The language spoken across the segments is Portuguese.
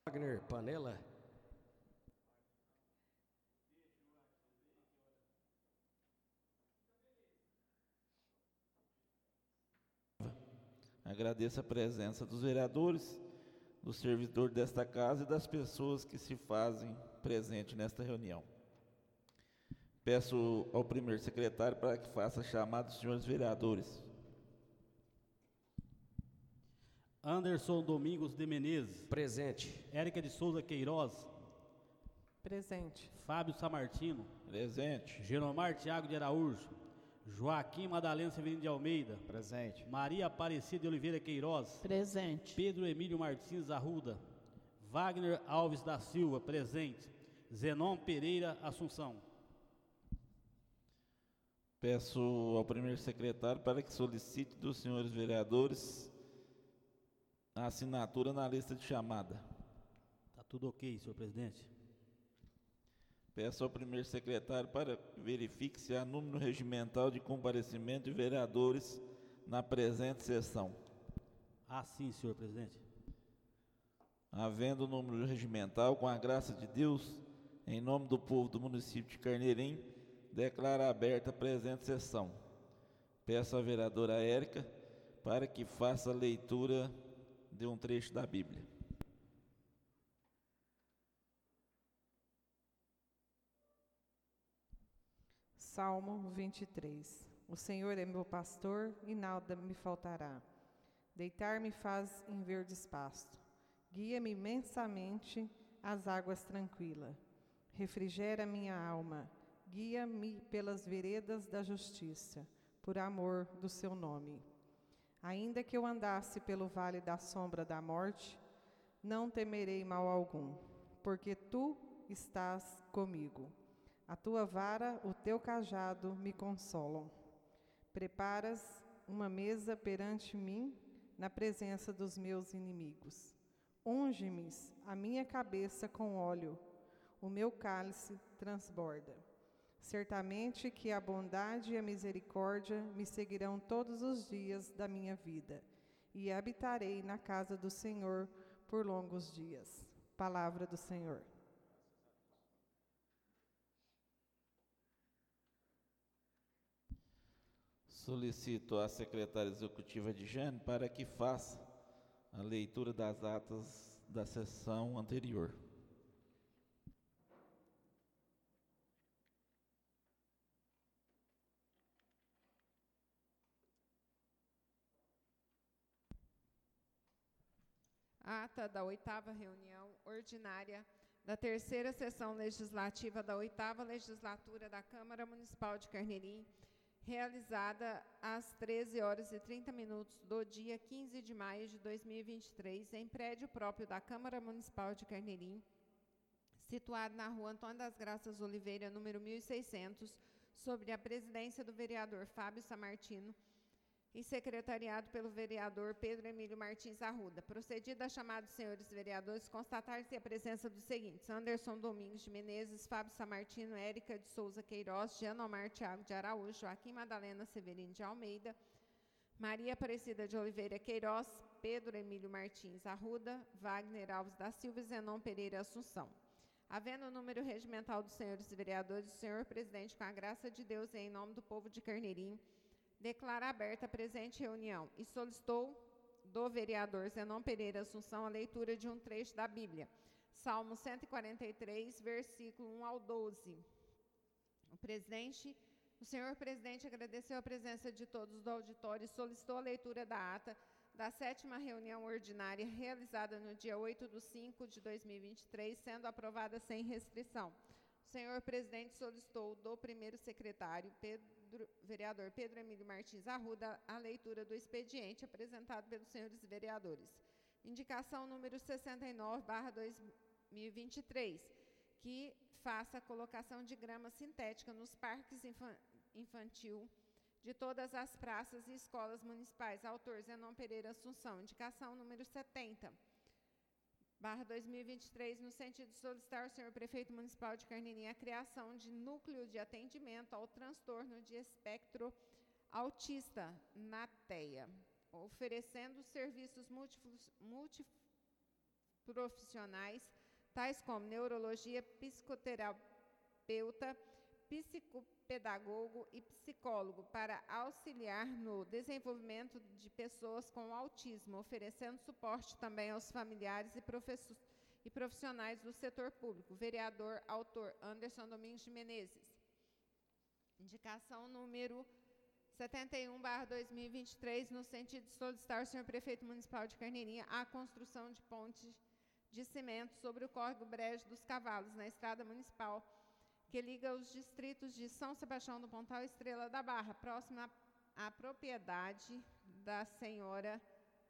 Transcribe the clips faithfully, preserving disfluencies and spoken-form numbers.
Wagner Panela. Agradeço a presença dos vereadores, do servidor desta casa e das pessoas que se fazem presente nesta reunião. Peço ao primeiro secretário para que faça a chamada dos senhores vereadores. Anderson Domingos de Menezes. Presente. Érica de Souza Queiroz. Presente. Fábio Samartino. Presente. Genomar Tiago de Araújo. Joaquim Madalena Severino de Almeida. Presente. Maria Aparecida de Oliveira Queiroz. Presente. Pedro Emílio Martins Arruda. Wagner Alves da Silva. Presente. Zenon Pereira Assunção. Peço ao primeiro secretário para que solicite dos senhores vereadores a assinatura na lista de chamada. Está tudo ok, senhor presidente. Peço ao primeiro secretário para que verifique se há número regimental de comparecimento de vereadores na presente sessão. Ah, sim, senhor presidente. Havendo número regimental, com a graça de Deus, em nome do povo do município de Carneirim, declaro aberta a presente sessão. Peço à vereadora Érica para que faça a leitura de um trecho da Bíblia. Salmo vinte e três. O Senhor é meu pastor e nada me faltará. Deitar-me faz em verdes pastos. Guia-me imensamente às águas tranquilas. Refrigera minha alma. Guia-me pelas veredas da justiça, por amor do seu nome. Ainda que eu andasse pelo vale da sombra da morte, não temerei mal algum, porque tu estás comigo. A tua vara, o teu cajado me consolam. Preparas uma mesa perante mim, na presença dos meus inimigos. Unge-me a minha cabeça com óleo, o meu cálice transborda. Certamente que a bondade e a misericórdia me seguirão todos os dias da minha vida, e habitarei na casa do Senhor por longos dias. Palavra do Senhor. Solicito à secretária executiva de Jane para que faça a leitura das atas da sessão anterior. Ata da oitava reunião ordinária da terceira sessão legislativa da oitava legislatura da Câmara Municipal de Carneirim, realizada às treze horas e trinta minutos do dia quinze de maio de dois mil e vinte e três, em prédio próprio da Câmara Municipal de Carneirim, situado na rua Antônio das Graças Oliveira, número mil e seiscentos, sobre a presidência do vereador Fábio Samartino, e secretariado pelo vereador Pedro Emílio Martins Arruda. Procedida a chamada dos senhores vereadores, constatar-se a presença dos seguintes: Anderson Domingos de Menezes, Fábio Samartino, Érica de Souza Queiroz, Genomar Tiago de Araújo, Joaquim Madalena Severino de Almeida, Maria Aparecida de Oliveira Queiroz, Pedro Emílio Martins Arruda, Wagner Alves da Silva e Zenon Pereira Assunção. Havendo o número regimental dos senhores vereadores, o senhor presidente, com a graça de Deus e em nome do povo de Carneirim, declara aberta a presente reunião e solicitou do vereador Zenon Pereira Assunção a leitura de um trecho da Bíblia. Salmo cento e quarenta e três, versículo um ao doze. O presidente, o senhor presidente agradeceu a presença de todos do auditório e solicitou a leitura da ata da sétima reunião ordinária realizada no dia oito de cinco de dois mil e vinte e três, sendo aprovada sem restrição. O senhor presidente solicitou do primeiro secretário, Pedro, vereador Pedro Emílio Martins Arruda, a leitura do expediente apresentado pelos senhores vereadores. Indicação número sessenta e nove, barra dois mil e vinte e três, que faça a colocação de grama sintética nos parques infan, infantil de todas as praças e escolas municipais. Autor Zenon Pereira Assunção. Indicação número setenta, barra dois mil e vinte e três, no sentido de solicitar ao senhor prefeito municipal de Carneirim a criação de núcleo de atendimento ao transtorno de espectro autista na TEA, oferecendo serviços múltiplos, múltiplos profissionais, tais como neurologia, psicoterapeuta, psicopedagogo e psicólogo, para auxiliar no desenvolvimento de pessoas com autismo, oferecendo suporte também aos familiares e, e profissionais do setor público. Vereador, autor Anderson Domingues de Menezes. Indicação número setenta e um barra dois mil e vinte e três, no sentido de solicitar ao senhor prefeito municipal de Carneirinha a construção de ponte de cimento sobre o córrego Brejo dos Cavalos, na estrada municipal, que liga os distritos de São Sebastião do Pontal e Estrela da Barra, próxima à propriedade da senhora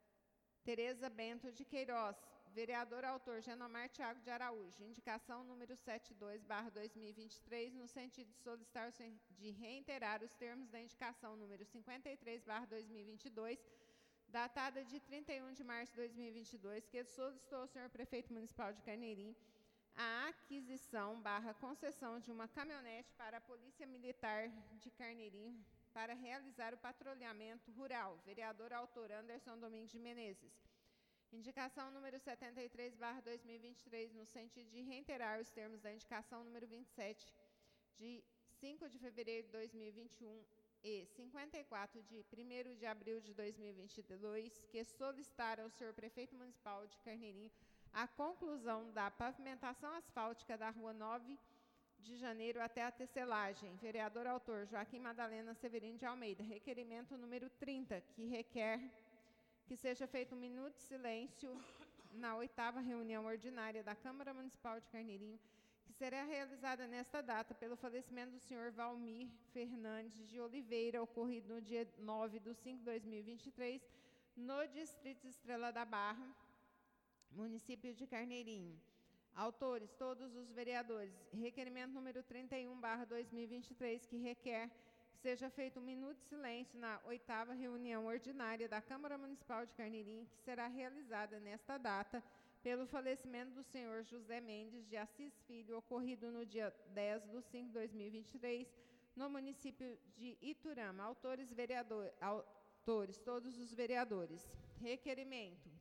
Tereza Bento de Queiroz. Vereador autor Genomar Thiago de Araújo. Indicação número setenta e dois barra dois mil e vinte e três, no sentido de solicitar de reiterar os termos da indicação número cinquenta e três barra dois mil e vinte e dois, datada de trinta e um de março de dois mil e vinte e dois, que solicitou ao senhor prefeito municipal de Carneirinha a aquisição barra concessão de uma caminhonete para a Polícia Militar de Carneirinha para realizar o patrulhamento rural. Vereador autor Anderson Domingues de Menezes. Indicação número setenta e três barra dois mil e vinte e três, no sentido de reiterar os termos da indicação número vinte e sete, de cinco de fevereiro de dois mil e vinte e um e cinquenta e quatro de primeiro de abril de dois mil e vinte e dois, que solicitaram ao senhor prefeito municipal de Carneirinha a conclusão da pavimentação asfáltica da rua nove de janeiro até a tecelagem. Vereador autor Joaquim Madalena Severino de Almeida. Requerimento número trinta, que requer que seja feito um minuto de silêncio na oitava reunião ordinária da Câmara Municipal de Carneirinho, que será realizada nesta data pelo falecimento do senhor Valmir Fernandes de Oliveira, ocorrido no dia nove de cinco de dois mil e vinte e três, no distrito Estrela da Barra, município de Carneirinho. Autores, todos os vereadores. Requerimento número trinta e um barra dois mil e vinte e três, que requer que seja feito um minuto de silêncio na oitava reunião ordinária da Câmara Municipal de Carneirinho, que será realizada nesta data pelo falecimento do senhor José Mendes de Assis Filho, ocorrido no dia dez de cinco de dois mil e vinte e três, no município de Iturama. Autores, vereador, autores, todos os vereadores. Requerimento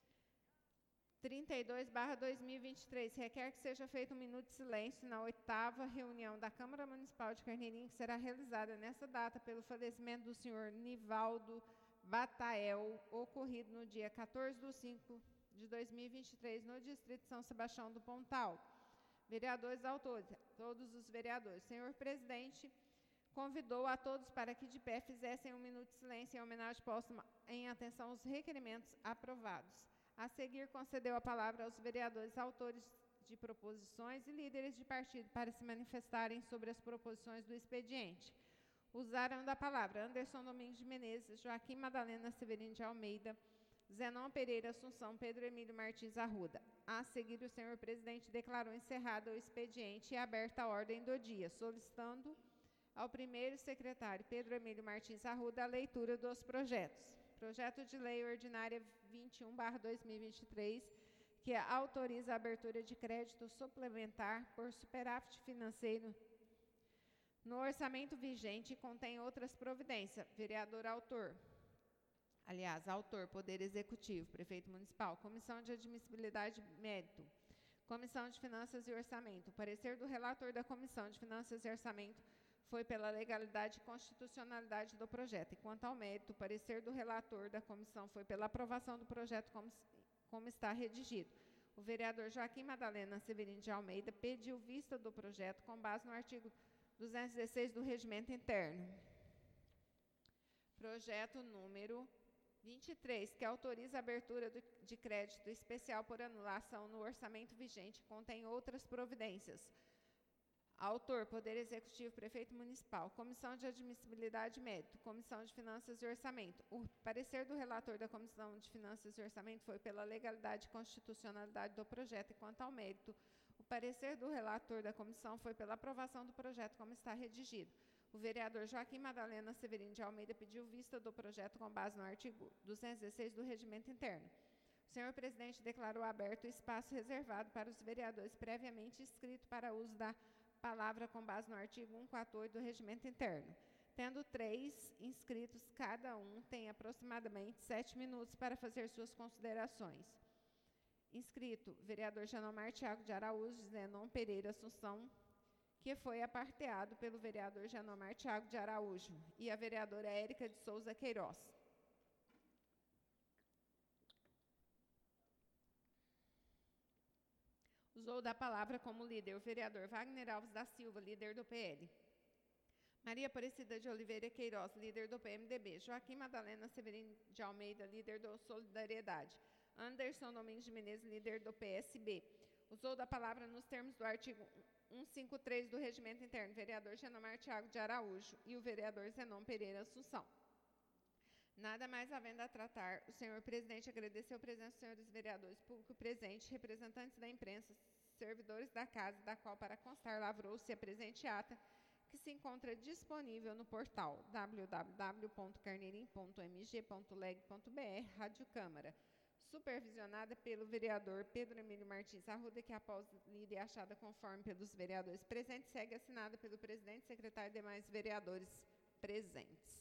trinta e dois barra dois mil e vinte e três, requer que seja feito um minuto de silêncio na oitava reunião da Câmara Municipal de Carneirinho, que será realizada nesta data pelo falecimento do senhor Nivaldo Batael, ocorrido no dia quatorze de cinco de dois mil e vinte e três, no distrito de São Sebastião do Pontal. Vereadores autores, todos os vereadores. Senhor presidente, convidou a todos para que de pé fizessem um minuto de silêncio em homenagem póstuma em atenção aos requerimentos aprovados. A seguir, concedeu a palavra aos vereadores autores de proposições e líderes de partido para se manifestarem sobre as proposições do expediente. Usaram da palavra Anderson Domingues de Menezes, Joaquim Madalena Severino de Almeida, Zenon Pereira Assunção, Pedro Emílio Martins Arruda. A seguir, o senhor presidente declarou encerrado o expediente e aberta a ordem do dia, solicitando ao primeiro secretário, Pedro Emílio Martins Arruda, a leitura dos projetos. Projeto de Lei Ordinária vinte e um barra dois mil e vinte e três, que autoriza a abertura de crédito suplementar por superávit financeiro no orçamento vigente e contém outras providências. Vereador autor. Aliás, autor, Poder Executivo, Prefeito Municipal, Comissão de Admissibilidade e Mérito, Comissão de Finanças e Orçamento. O parecer do relator da Comissão de Finanças e Orçamento foi pela legalidade e constitucionalidade do projeto. E quanto ao mérito, o parecer do relator da comissão foi pela aprovação do projeto como, como está redigido. O vereador Joaquim Madalena Severino de Almeida pediu vista do projeto com base no artigo duzentos e dezesseis do Regimento Interno. Projeto número vinte e três, que autoriza a abertura do, de crédito especial por anulação no orçamento vigente, contém outras providências. Autor, Poder Executivo, Prefeito Municipal, Comissão de Admissibilidade e Mérito, Comissão de Finanças e Orçamento. O parecer do relator da Comissão de Finanças e Orçamento foi pela legalidade e constitucionalidade do projeto, e quanto ao mérito, o parecer do relator da comissão foi pela aprovação do projeto como está redigido. O vereador Joaquim Madalena Severino de Almeida pediu vista do projeto com base no artigo duzentos e dezesseis do Regimento Interno. O senhor presidente declarou aberto o espaço reservado para os vereadores previamente inscritos para uso da palavra com base no artigo cento e quarenta e oito do Regimento Interno. Tendo três inscritos, cada um tem aproximadamente sete minutos para fazer suas considerações. Inscrito, vereador Janomar Tiago de Araújo, Zenon Pereira Assunção, que foi aparteado pelo vereador Janomar Tiago de Araújo e a vereadora Érica de Souza Queiroz. Usou da palavra como líder o vereador Wagner Alves da Silva, líder do P L. Maria Aparecida de Oliveira Queiroz, líder do P M D B. Joaquim Madalena Severino de Almeida, líder do Solidariedade. Anderson Domingos de Menezes, líder do P S B. Usou da palavra nos termos do artigo cento e cinquenta e três do Regimento Interno, vereador Janomar Tiago de Araújo e o vereador Zenon Pereira Assunção. Nada mais havendo a tratar, o senhor presidente agradeceu a presença dos senhores vereadores público presentes, representantes da imprensa, servidores da casa, da qual, para constar, lavrou-se a presente ata, que se encontra disponível no portal w w w ponto carneirim ponto m g ponto leg ponto b r, Rádio Câmara, supervisionada pelo vereador Pedro Emílio Martins Arruda, que após lida e achada conforme pelos vereadores presentes, segue assinada pelo presidente, secretário e demais vereadores presentes.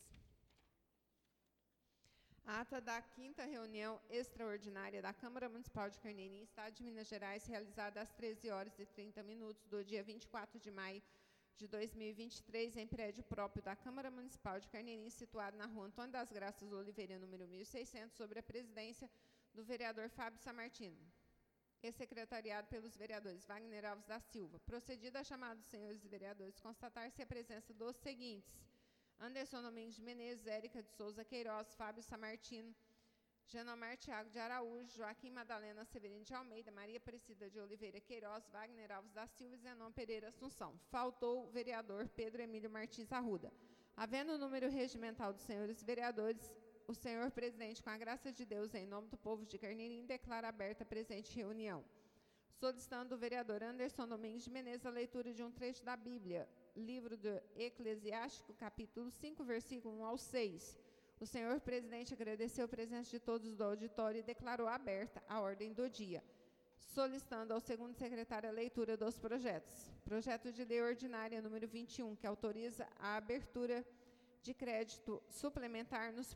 A ata da quinta reunião extraordinária da Câmara Municipal de Carneirim, Estado de Minas Gerais, realizada às treze horas e trinta minutos do dia vinte e quatro de maio de dois mil e vinte e três, em prédio próprio da Câmara Municipal de Carneirim, situado na rua Antônio das Graças Oliveira, número mil e seiscentos, sob a presidência do vereador Fábio Samartino, e secretariado pelos vereadores Wagner Alves da Silva. Procedida a chamada dos senhores vereadores, constatar-se a presença dos seguintes: Anderson Domingos de Menezes, Érica de Souza Queiroz, Fábio Samartino, Janomar Tiago de Araújo, Joaquim Madalena Severino de Almeida, Maria Aparecida de Oliveira Queiroz, Wagner Alves da Silva e Zenon Pereira Assunção. Faltou o vereador Pedro Emílio Martins Arruda. Havendo o número regimental dos senhores vereadores, o senhor presidente, com a graça de Deus, em nome do povo de Carneirim, declara aberta a presente reunião, solicitando o vereador Anderson Domingos de Menezes a leitura de um trecho da Bíblia, livro do Eclesiástico, capítulo cinco, versículo um ao seis. O senhor presidente agradeceu a presença de todos do auditório e declarou aberta a ordem do dia, solicitando ao segundo secretário a leitura dos projetos. Projeto de lei ordinária número vinte e um, que autoriza a abertura de crédito suplementar nos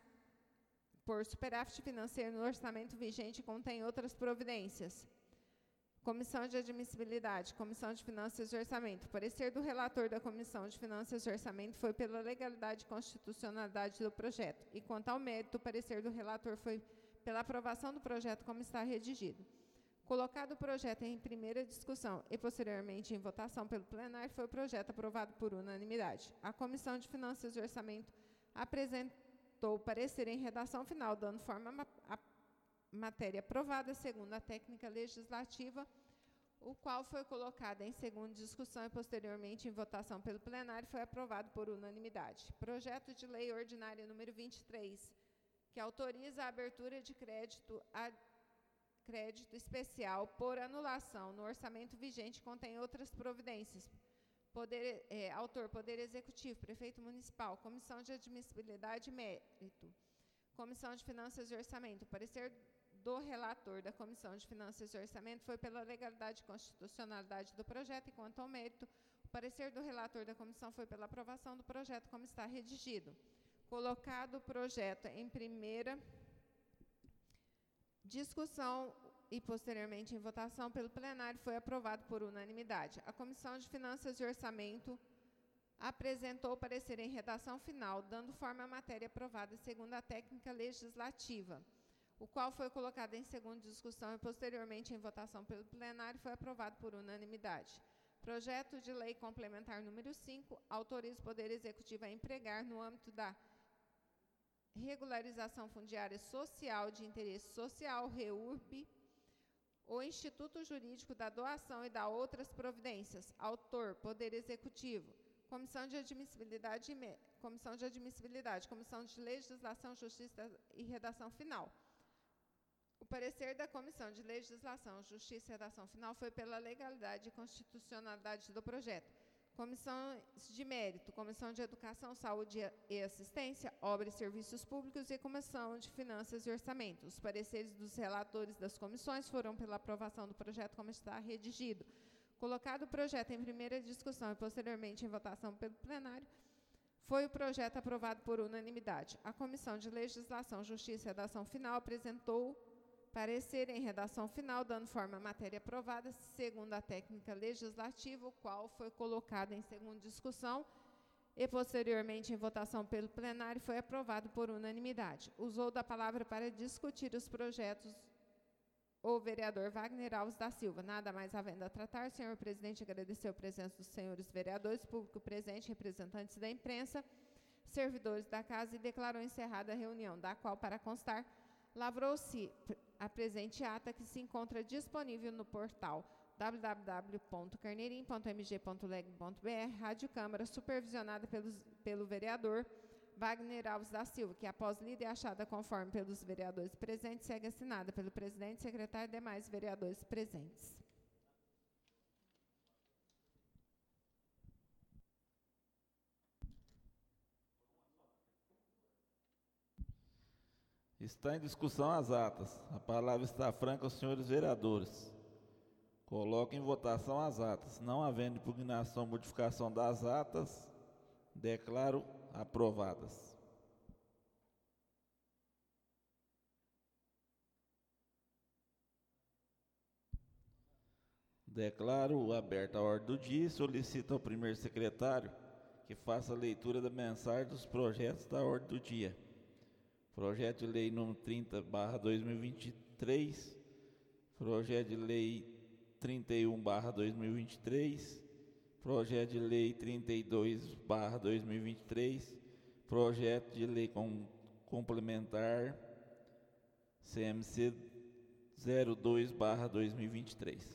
por superávit financeiro no orçamento vigente, contém outras providências. Comissão de Admissibilidade, Comissão de Finanças e Orçamento. O parecer do relator da Comissão de Finanças e Orçamento foi pela legalidade e constitucionalidade do projeto, e quanto ao mérito, o parecer do relator foi pela aprovação do projeto como está redigido. Colocado o projeto em primeira discussão e posteriormente em votação pelo plenário, foi o projeto aprovado por unanimidade. A Comissão de Finanças e Orçamento apresentou o parecer em redação final, dando forma à matéria aprovada segundo a técnica legislativa, o qual foi colocado em segunda discussão e posteriormente em votação pelo plenário, foi aprovado por unanimidade. Projeto de lei ordinária número vinte e três, que autoriza a abertura de crédito a crédito especial por anulação no orçamento vigente, contém outras providências. Poder, é, autor, Poder Executivo, Prefeito Municipal, Comissão de Admissibilidade e Mérito, Comissão de Finanças e Orçamento. O parecer do relator da Comissão de Finanças e Orçamento foi pela legalidade e constitucionalidade do projeto, e quanto ao mérito, o parecer do relator da comissão foi pela aprovação do projeto como está redigido. Colocado o projeto em primeira discussão e posteriormente em votação pelo plenário, foi aprovado por unanimidade. A Comissão de Finanças e Orçamento apresentou o parecer em redação final, dando forma à matéria aprovada segundo a técnica legislativa, o qual foi colocado em segunda discussão e posteriormente em votação pelo plenário, foi aprovado por unanimidade. Projeto de lei complementar número cinco, autoriza o Poder Executivo a empregar, no âmbito da regularização fundiária social de interesse social, REURB, o Instituto Jurídico da Doação e da outras providências. Autor, Poder Executivo. Comissão de Admissibilidade, Comissão de Admissibilidade, Comissão de Legislação, Justiça e Redação Final. O parecer da Comissão de Legislação, Justiça e Redação Final foi pela legalidade e constitucionalidade do projeto. Comissão de Mérito, Comissão de Educação, Saúde e Assistência, Obras e Serviços Públicos e Comissão de Finanças e Orçamento. Os pareceres dos relatores das comissões foram pela aprovação do projeto como está redigido. Colocado o projeto em primeira discussão e posteriormente em votação pelo plenário, foi o projeto aprovado por unanimidade. A Comissão de Legislação, Justiça e Redação Final apresentou Parecer em redação final, dando forma à matéria aprovada, segundo a técnica legislativa, o qual foi colocado em segunda discussão e posteriormente em votação pelo plenário, foi aprovado por unanimidade. Usou da palavra para discutir os projetos o vereador Wagner Alves da Silva. Nada mais havendo a tratar, senhor presidente, agradeceu a presença dos senhores vereadores, público presente, representantes da imprensa, servidores da casa, e declarou encerrada a reunião, da qual, para constar, lavrou-se a presente ata, que se encontra disponível no portal w w w ponto carneirim ponto m g ponto leg ponto b r, Rádio Câmara, supervisionada pelos, pelo vereador Wagner Alves da Silva, que, após lida e achada conforme pelos vereadores presentes, segue assinada pelo presidente, secretário e demais vereadores presentes. Está em discussão as atas. A palavra está franca aos senhores vereadores. Coloco em votação as atas. Não havendo impugnação ou modificação das atas, declaro aprovadas. Declaro aberta a ordem do dia e solicito ao primeiro secretário que faça a leitura da mensagem dos projetos da ordem do dia. Projeto de lei número trinta barra dois mil e vinte e três, projeto de lei trinta e um barra dois mil e vinte e três, projeto de lei trinta e dois barra dois mil e vinte e três, projeto de lei com, complementar C M C zero dois barra dois mil e vinte e três.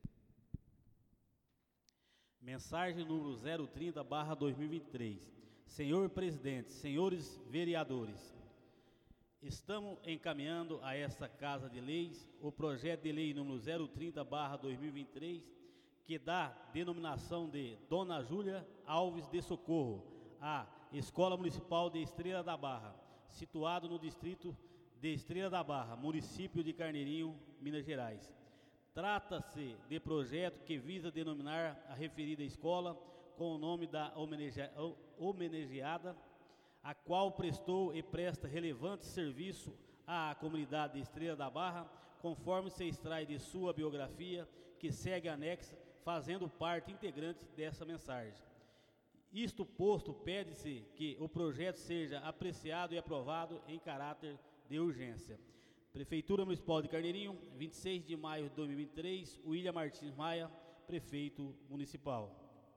Mensagem número zero trinta barra dois mil e vinte e três. Senhor presidente, senhores vereadores, estamos encaminhando a esta Casa de Leis o projeto de lei número zero trinta barra dois mil e vinte e três, que dá denominação de Dona Júlia Alves de Socorro, à Escola Municipal de Estrela da Barra, situado no distrito de Estrela da Barra, município de Carneirinho, Minas Gerais. Trata-se de projeto que visa denominar a referida escola com o nome da homenageada, a qual prestou e presta relevante serviço à comunidade de Estrela da Barra, conforme se extrai de sua biografia, que segue anexa, fazendo parte integrante dessa mensagem. Isto posto, pede-se que o projeto seja apreciado e aprovado em caráter de urgência. Prefeitura Municipal de Carneirinho, vinte e seis de maio de dois mil e vinte e três, William Martins Maia, prefeito municipal.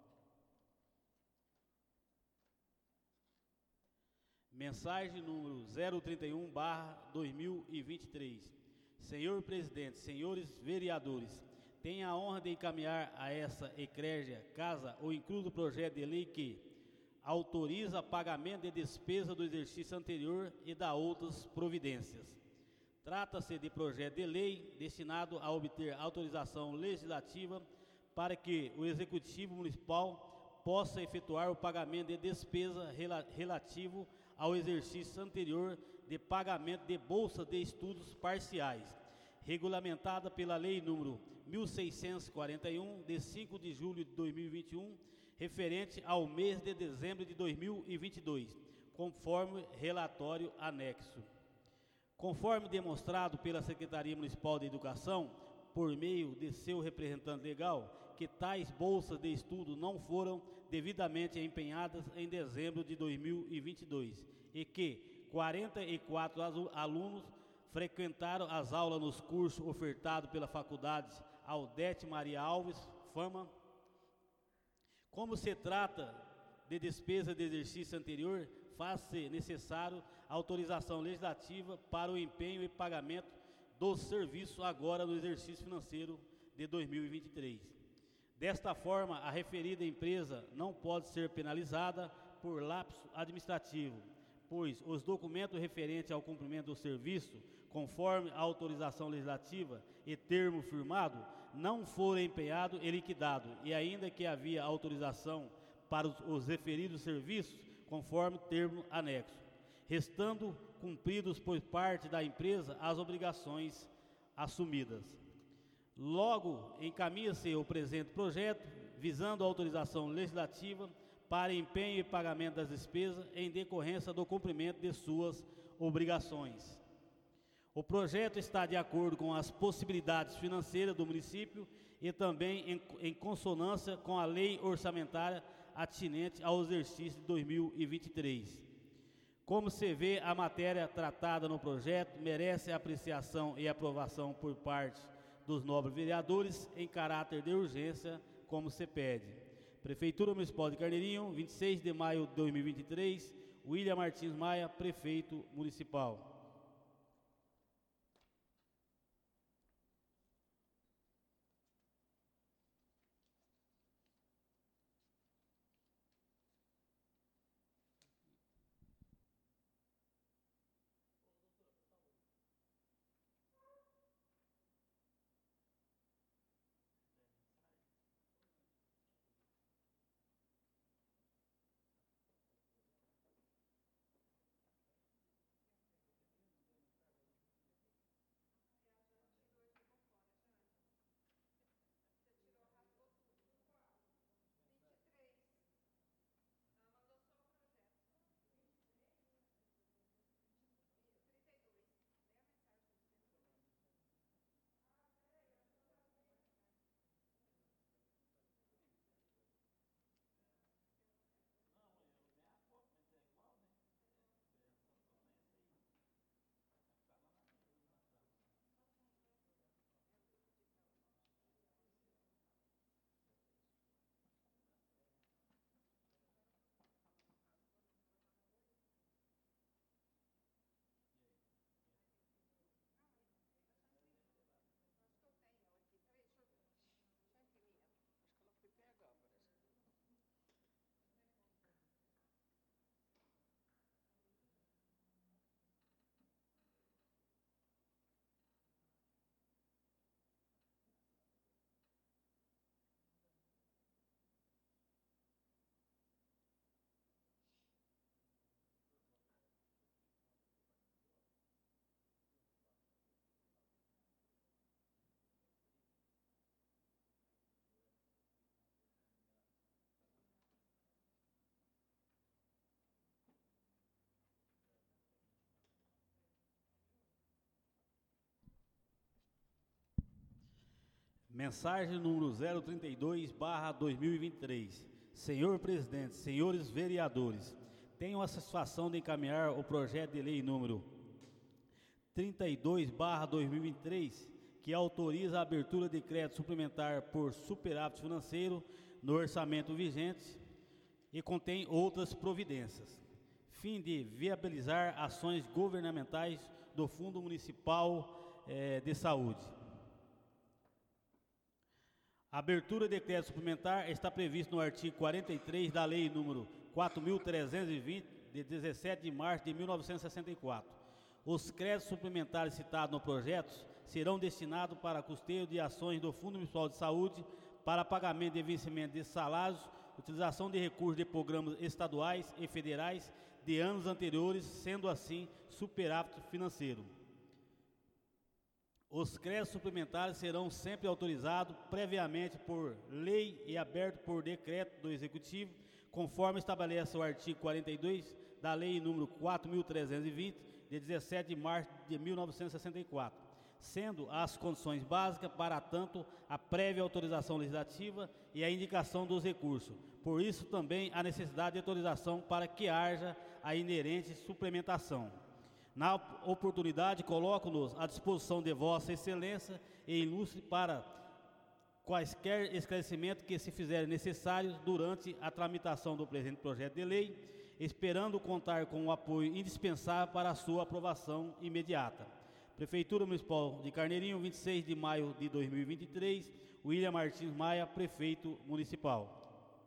Mensagem número zero trinta e um barra dois mil e vinte e três. Senhor presidente, senhores vereadores, tenho a honra de encaminhar a essa eclésia casa o incluso projeto de lei que autoriza pagamento de despesa do exercício anterior e da outras providências. Trata-se de projeto de lei destinado a obter autorização legislativa para que o Executivo Municipal possa efetuar o pagamento de despesa rela- relativo ao exercício anterior de pagamento de bolsa de estudos parciais, regulamentada pela Lei número mil seiscentos e quarenta e um, de cinco de julho de dois mil e vinte e um, referente ao mês de dezembro de dois mil e vinte e dois, conforme relatório anexo. Conforme demonstrado pela Secretaria Municipal de Educação, por meio de seu representante legal, que tais bolsas de estudo não foram devidamente empenhadas em dezembro de dois mil e vinte e dois e que quarenta e quatro alunos frequentaram as aulas nos cursos ofertados pela Faculdade Aldete Maria Alves, Fama. Como se trata de despesa de exercício anterior, faz-se necessário autorização legislativa para o empenho e pagamento dos serviços agora no exercício financeiro de dois mil e vinte e três. Desta forma, a referida empresa não pode ser penalizada por lapso administrativo, pois os documentos referentes ao cumprimento do serviço, conforme a autorização legislativa e termo firmado, não foram empenhados e liquidados, e ainda que havia autorização para os, os referidos serviços, conforme termo anexo, restando cumpridos por parte da empresa as obrigações assumidas. Logo, encaminha-se o presente projeto, visando a autorização legislativa para empenho e pagamento das despesas em decorrência do cumprimento de suas obrigações. O projeto está de acordo com as possibilidades financeiras do município e também em, em consonância com a lei orçamentária atinente ao exercício de dois mil e vinte e três. Como se vê, a matéria tratada no projeto merece apreciação e aprovação por parte dos nobres vereadores em caráter de urgência, como se pede. Prefeitura Municipal de Carneirinho, vinte e seis de maio de dois mil e vinte e três, William Martins Maia, Prefeito Municipal. Mensagem número zero trinta e dois barra dois mil e vinte e três. Senhor Presidente, senhores vereadores, tenho a satisfação de encaminhar o projeto de lei número trinta e dois barra dois mil e vinte e três, que autoriza a abertura de crédito suplementar por superávit financeiro no orçamento vigente e contém outras providências, fim de viabilizar ações governamentais do Fundo Municipal eh, de Saúde. A abertura de crédito suplementar está prevista no artigo quarenta e três da Lei número quatro mil trezentos e vinte, de dezessete de março de mil novecentos e sessenta e quatro. Os créditos suplementares citados no projeto serão destinados para custeio de ações do Fundo Municipal de Saúde, para pagamento de vencimento de salários, utilização de recursos de programas estaduais e federais de anos anteriores, sendo assim superávit financeiro. Os créditos suplementares serão sempre autorizados previamente por lei e abertos por decreto do Executivo, conforme estabelece o artigo quarenta e dois da Lei número quatro mil trezentos e vinte, de dezessete de março de mil novecentos e sessenta e quatro, sendo as condições básicas para tanto a prévia autorização legislativa e a indicação dos recursos. Por isso também a necessidade de autorização para que haja a inerente suplementação. Na oportunidade, coloco-nos à disposição de Vossa Excelência e ilustre para quaisquer esclarecimentos que se fizerem necessários durante a tramitação do presente projeto de lei, esperando contar com o apoio indispensável para a sua aprovação imediata. Prefeitura Municipal de Carneirinho, vinte e seis de maio de dois mil e vinte e três, William Martins Maia, Prefeito Municipal.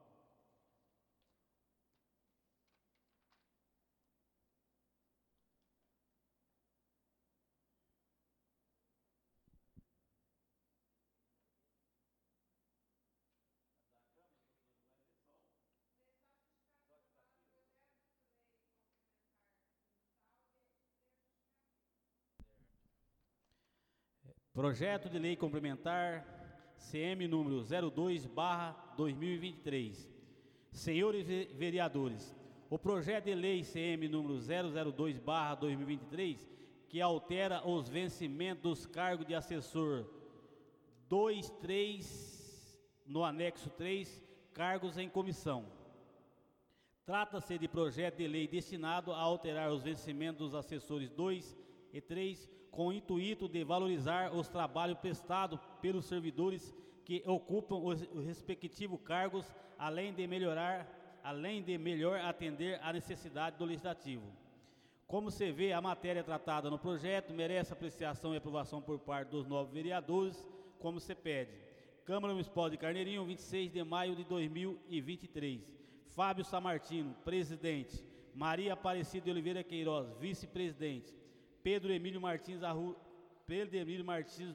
Projeto de Lei Complementar C M número zero dois barra dois mil e vinte e três. Senhores vereadores, o projeto de lei C M número zero zero dois barra dois mil e vinte e três que altera os vencimentos dos cargos de assessor dois, três, no anexo três, cargos em comissão. Trata-se de projeto de lei destinado a alterar os vencimentos dos assessores dois e três, com o intuito de valorizar os trabalhos prestados pelos servidores que ocupam os, os respectivos cargos, além de melhorar, além de melhor atender à necessidade do legislativo. Como se vê, a matéria tratada no projeto merece apreciação e aprovação por parte dos nove vereadores, como se pede. Câmara Municipal de Carneirinho, vinte e seis de maio de dois mil e vinte e três. Fábio Samartino, presidente. Maria Aparecida de Oliveira Queiroz, vice-presidente. Pedro Emílio Martins Arruda, Pedro Emílio Martins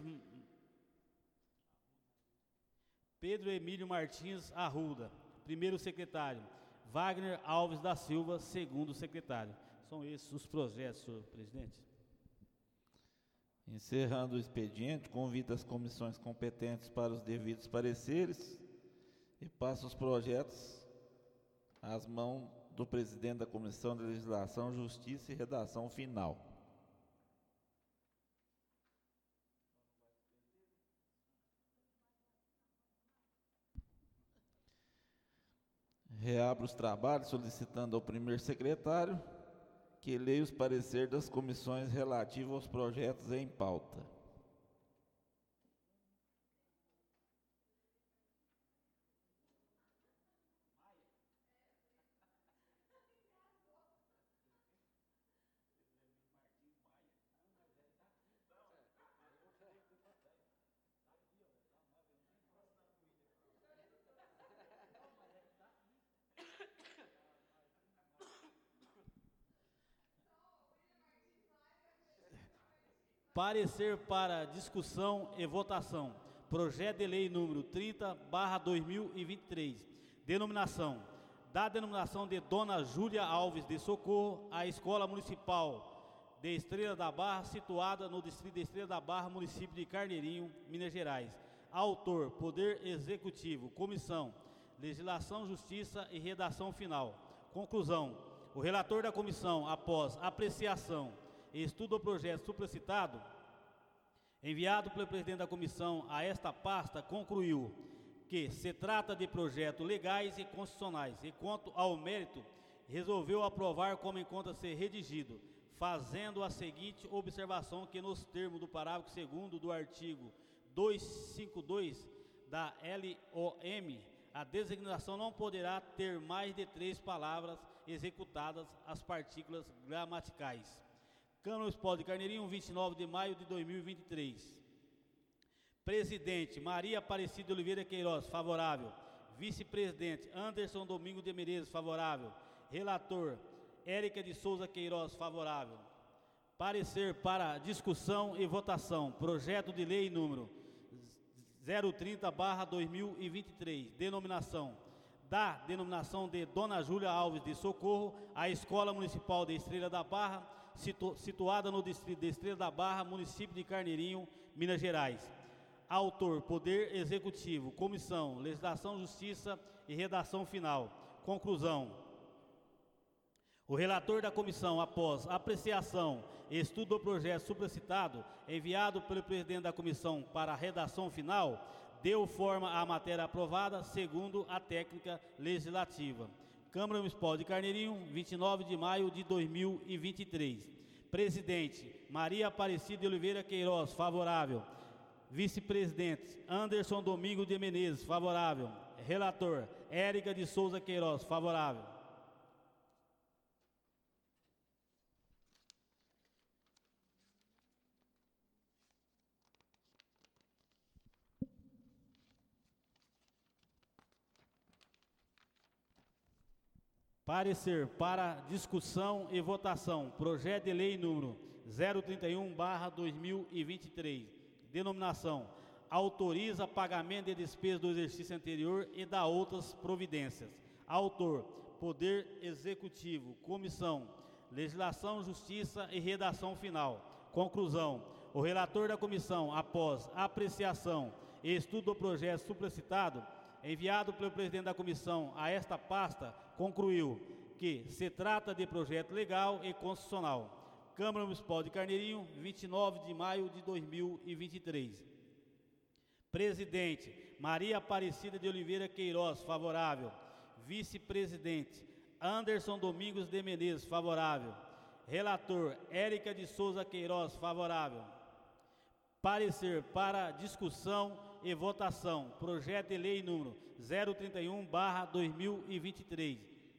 Pedro Emílio Martins Arruda, primeiro secretário. Wagner Alves da Silva, segundo secretário. São esses os projetos, senhor presidente. Encerrando o expediente, convido as comissões competentes para os devidos pareceres e passo os projetos às mãos do presidente da Comissão de Legislação, Justiça e Redação Final. Reabro os trabalhos solicitando ao primeiro secretário que leia os pareceres das comissões relativos aos projetos em pauta. Parecer para discussão e votação. Projeto de lei número trinta barra dois mil e vinte e três. Denominação. Da denominação de Dona Júlia Alves de Socorro, a Escola Municipal de Estrela da Barra, situada no distrito de Estrela da Barra, município de Carneirinho, Minas Gerais. Autor, Poder Executivo. Comissão, Legislação, Justiça e Redação Final. Conclusão. O relator da comissão, após apreciação e estudo do projeto supracitado, enviado pelo presidente da comissão a esta pasta, concluiu que se trata de projetos legais e constitucionais, e quanto ao mérito, resolveu aprovar como encontra-se redigido, fazendo a seguinte observação, que nos termos do parágrafo segundo do artigo duzentos e cinquenta e dois da L O M, a designação não poderá ter mais de três palavras executadas as partículas gramaticais. Câmara Municipal de Carneirinho, vinte e nove de maio de dois mil e vinte e três. Presidente, Maria Aparecida de Oliveira Queiroz, favorável. Vice-presidente, Anderson Domingo de Menezes, favorável. Relator, Érica de Souza Queiroz, favorável. Parecer para discussão e votação. Projeto de lei número zero trinta barra dois mil e vinte e três. Denominação. Da denominação de Dona Júlia Alves de Socorro, a Escola Municipal de Estrela da Barra, situ, situada no distrito de Estrela da Barra, município de Carneirinho, Minas Gerais. Autor, Poder Executivo. Comissão, Legislação, Justiça e Redação Final. Conclusão. O relator da comissão, após apreciação e estudo do projeto supracitado, enviado pelo presidente da comissão para a redação final, deu forma à matéria aprovada segundo a técnica legislativa. Câmara Municipal de Carneirinho, vinte e nove de maio de dois mil e vinte e três. Presidente, Maria Aparecida de Oliveira Queiroz, favorável. Vice-presidente, Anderson Domingo de Menezes, favorável. Relator, Érica de Souza Queiroz, favorável. Parecer para discussão e votação. Projeto de lei número zero trinta e um barra dois mil e vinte e três. Denominação. Autoriza pagamento de despesas do exercício anterior e da outras providências. Autor. Poder Executivo. Comissão. Legislação, Justiça e Redação Final. Conclusão. O relator da comissão, após apreciação e estudo do projeto supracitado, enviado pelo presidente da comissão a esta pasta, concluiu que se trata de projeto legal e constitucional. Câmara Municipal de Carneirinho, vinte e nove de maio de dois mil e vinte e três. Presidente, Maria Aparecida de Oliveira Queiroz, favorável. Vice-presidente, Anderson Domingos de Menezes, favorável. Relator, Érica de Souza Queiroz, favorável. Parecer para discussão e votação, projeto de lei número zero trinta e um barra dois mil e vinte e três.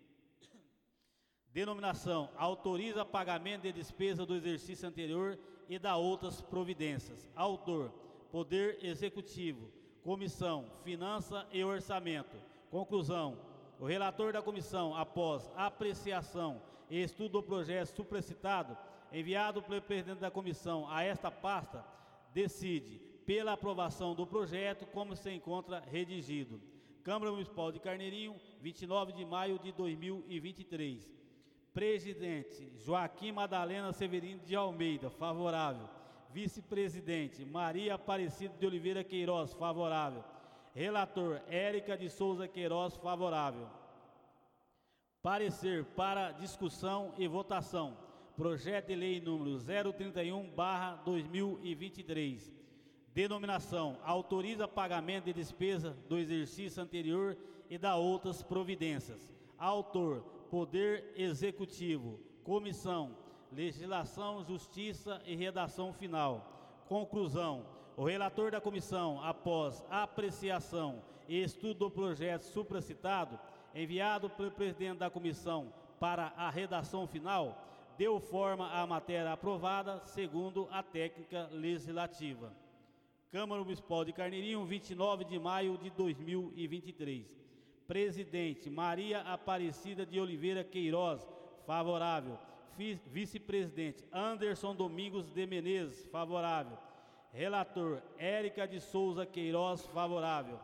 Denominação, autoriza pagamento de despesa do exercício anterior e da outras providências. Autor, Poder Executivo. Comissão, Finança e Orçamento. Conclusão, o relator da comissão, após apreciação e estudo do projeto supracitado, enviado pelo presidente da comissão a esta pasta, decide pela aprovação do projeto como se encontra redigido. Câmara Municipal de Carneirinho, vinte e nove de maio de dois mil e vinte e três. Presidente, Joaquim Madalena Severino de Almeida, favorável. Vice-presidente, Maria Aparecida de Oliveira Queiroz, favorável. Relator, Érica de Souza Queiroz, favorável. Parecer para discussão e votação, projeto de lei número zero trinta e um barra dois mil e vinte e três. Denominação, autoriza pagamento de despesa do exercício anterior e da outras providências. Autor, Poder Executivo. Comissão, Legislação, Justiça e Redação Final. Conclusão, o relator da comissão, após apreciação e estudo do projeto supracitado, enviado pelo presidente da comissão para a redação final, deu forma à matéria aprovada segundo a técnica legislativa. Câmara Municipal de Carneirinho, vinte e nove de maio de dois mil e vinte e três. Presidente, Maria Aparecida de Oliveira Queiroz, favorável. Vice-presidente, Anderson Domingos de Menezes, favorável. Relator, Érica de Souza Queiroz, favorável.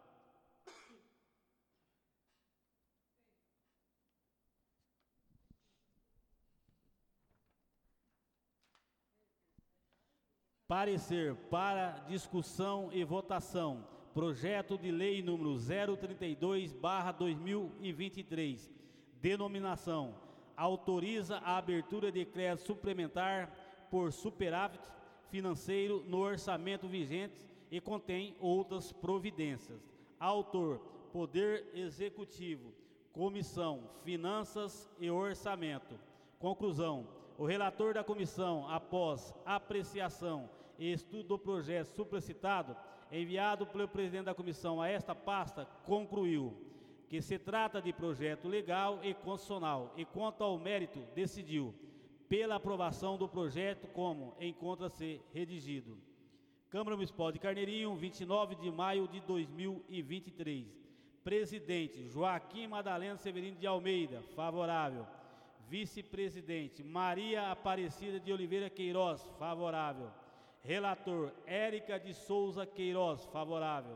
Parecer para discussão e votação, projeto de lei número zero trinta e dois barra dois mil e vinte e três. Denominação, autoriza a abertura de crédito suplementar por superávit financeiro no orçamento vigente e contém outras providências. Autor, Poder Executivo. Comissão, Finanças e Orçamento. Conclusão, o relator da comissão, após apreciação e estudo do projeto supracitado, enviado pelo presidente da comissão a esta pasta, concluiu que se trata de projeto legal e constitucional e, quanto ao mérito, decidiu pela aprovação do projeto como encontra-se redigido. Câmara Municipal de Carneirinho, vinte e nove de maio de dois mil e vinte e três. Presidente, Joaquim Madalena Severino de Almeida, favorável. Vice-presidente, Maria Aparecida de Oliveira Queiroz, favorável. Relator, Érica de Souza Queiroz, favorável.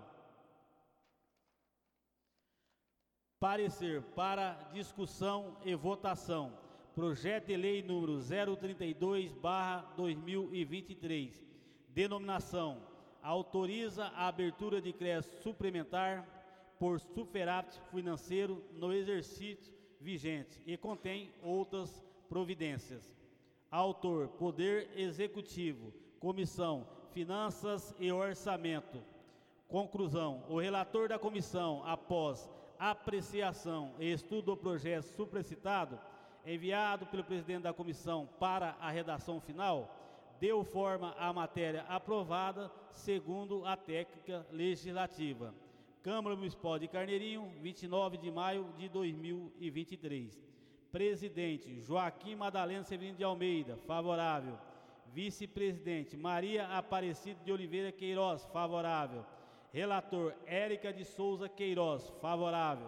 Parecer para discussão e votação, projeto de lei número zero trinta e dois barra dois mil e vinte e três. Denominação, autoriza a abertura de crédito suplementar por superávit financeiro no exercício vigente e contém outras providências. Autor, Poder Executivo. Comissão, Finanças e Orçamento. Conclusão, o relator da comissão, após apreciação e estudo do projeto supracitado, enviado pelo presidente da comissão para a redação final, deu forma à matéria aprovada segundo a técnica legislativa. Câmara Municipal de Carneirinho, vinte e nove de maio de dois mil e vinte e três. Presidente, Joaquim Madalena Severino de Almeida, favorável. Vice-presidente, Maria Aparecida de Oliveira Queiroz, favorável. Relator, Érica de Souza Queiroz, favorável.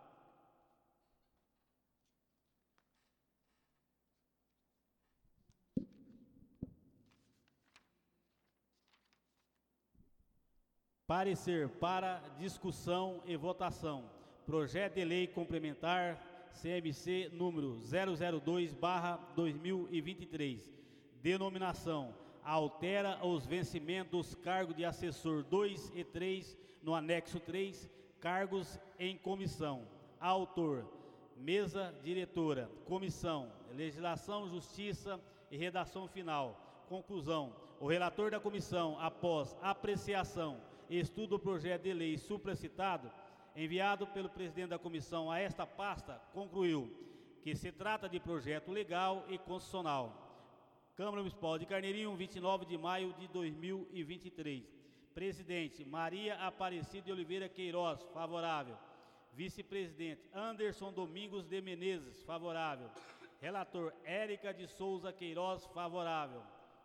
Parecer para discussão e votação, projeto de lei complementar C M C número zero zero dois barra dois mil e vinte e três. Denominação, altera os vencimentos dos cargos de assessor dois e três no anexo três, cargos em comissão. Autor, mesa diretora. Comissão, Legislação, Justiça e redação final. Conclusão. O relator da comissão, após apreciação e estudo do projeto de lei supracitado, enviado pelo presidente da comissão a esta pasta, concluiu que se trata de projeto legal e constitucional. Câmara Municipal de Carneirinho, vinte e nove de maio de dois mil e vinte e três. Presidente, Maria Aparecida de Oliveira Queiroz, favorável. Vice-presidente, Anderson Domingos de Menezes, favorável. Relator, Érica de Souza Queiroz, favorável.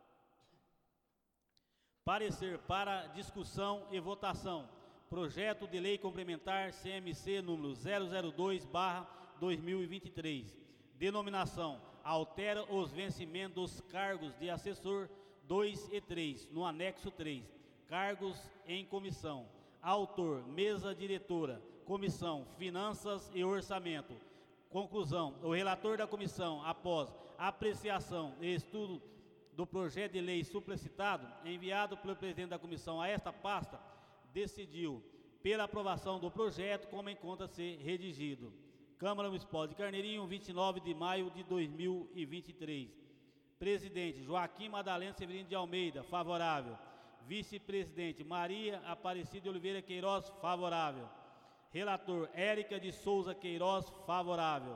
Parecer para discussão e votação. Projeto de lei complementar C M C número zero zero dois barra dois mil e vinte e três. Denominação: altera os vencimentos dos cargos de assessor dois e três, no anexo três. Cargos em comissão. Autor: mesa diretora. Comissão: Finanças e Orçamento. Conclusão: o relator da comissão, após apreciação e estudo do projeto de lei supracitado, enviado pelo presidente da comissão a esta pasta, decidiu pela aprovação do projeto como encontra-se redigido. Câmara Municipal de Carneirinho, vinte e nove de maio de dois mil e vinte e três. Presidente, Joaquim Madalena Severino de Almeida, favorável. Vice-presidente, Maria Aparecida de Oliveira Queiroz, favorável. Relator, Érica de Souza Queiroz, favorável.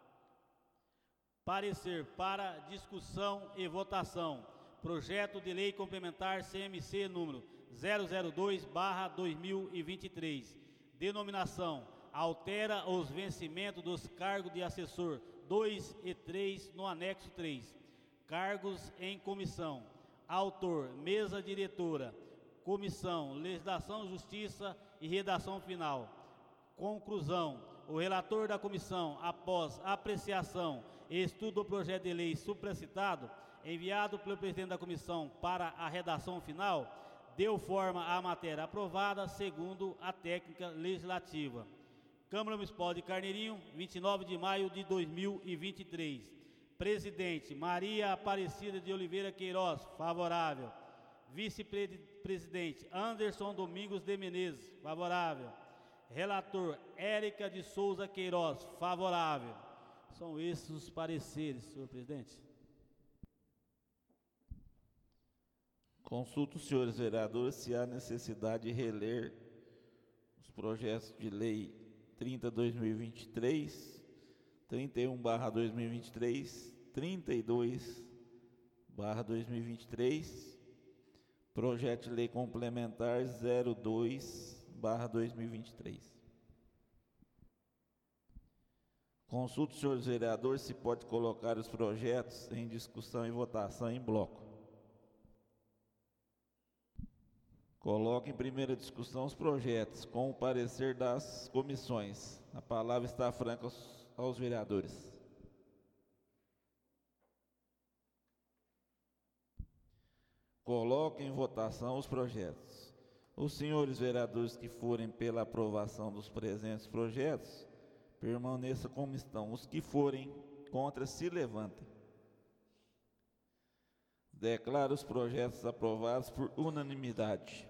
Parecer para discussão e votação. Projeto de lei complementar C M C número zero zero dois barra dois mil e vinte e três. Denominação: altera os vencimentos dos cargos de assessor dois e três no anexo três. Cargos em comissão. Autor: mesa diretora. Comissão: Legislação, Justiça e Redação Final. Conclusão: o relator da comissão, após apreciação e estudo do projeto de lei supracitado, enviado pelo presidente da comissão para a redação final, deu forma à matéria aprovada segundo a técnica legislativa. Câmara Municipal de Carneirinho, vinte e nove de maio de dois mil e vinte e três. Presidente, Maria Aparecida de Oliveira Queiroz, favorável. Vice-presidente, Anderson Domingos de Menezes, favorável. Relator, Érica de Souza Queiroz, favorável. São esses os pareceres, senhor presidente. Consulto os senhores vereadores se há necessidade de reler os projetos de lei trinta barra dois mil e vinte e três, trinta e um barra dois mil e vinte e três, trinta e dois barra dois mil e vinte e três, projeto de lei complementar zero dois barra dois mil e vinte e três. Consulto os senhores vereadores se pode colocar os projetos em discussão e votação em bloco. Coloque em primeira discussão os projetos, com o parecer das comissões. A palavra está franca aos, aos vereadores. Coloque em votação os projetos. Os senhores vereadores que forem pela aprovação dos presentes projetos, permaneçam como estão. Os que forem contra, se levantem. Declaro os projetos aprovados por unanimidade.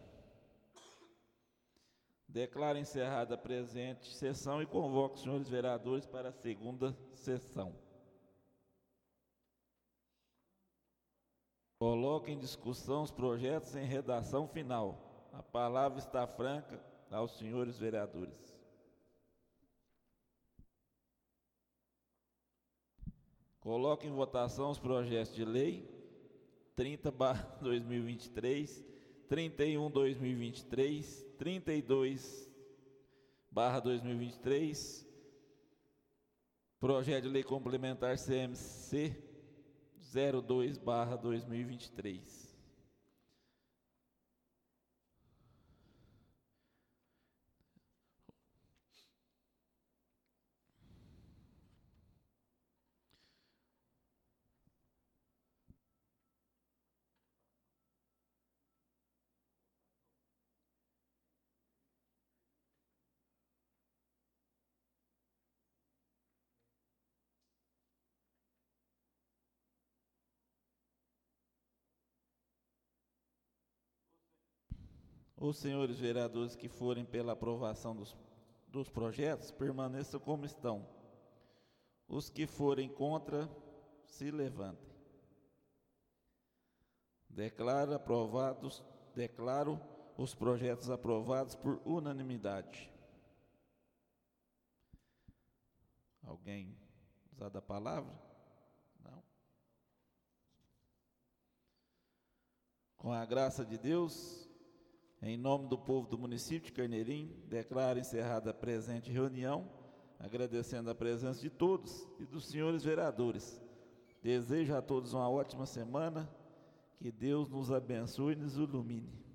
Declaro encerrada a presente sessão e convoco os senhores vereadores para a segunda sessão. Coloque em discussão os projetos em redação final. A palavra está franca aos senhores vereadores. Coloque em votação os projetos de lei trinta barra dois mil e vinte e três, trinta e um barra dois mil e vinte e três, trinta e dois barra dois mil e vinte e três, projeto de lei complementar C M C zero dois barra dois mil e vinte e três. Os senhores vereadores que forem pela aprovação dos, dos projetos, permaneçam como estão. Os que forem contra, se levantem. Declaro aprovados, declaro os projetos aprovados por unanimidade. Alguém usar da palavra? Não. Com a graça de Deus, em nome do povo do município de Carneirim, declaro encerrada a presente reunião, agradecendo a presença de todos e dos senhores vereadores. Desejo a todos uma ótima semana, que Deus nos abençoe e nos ilumine.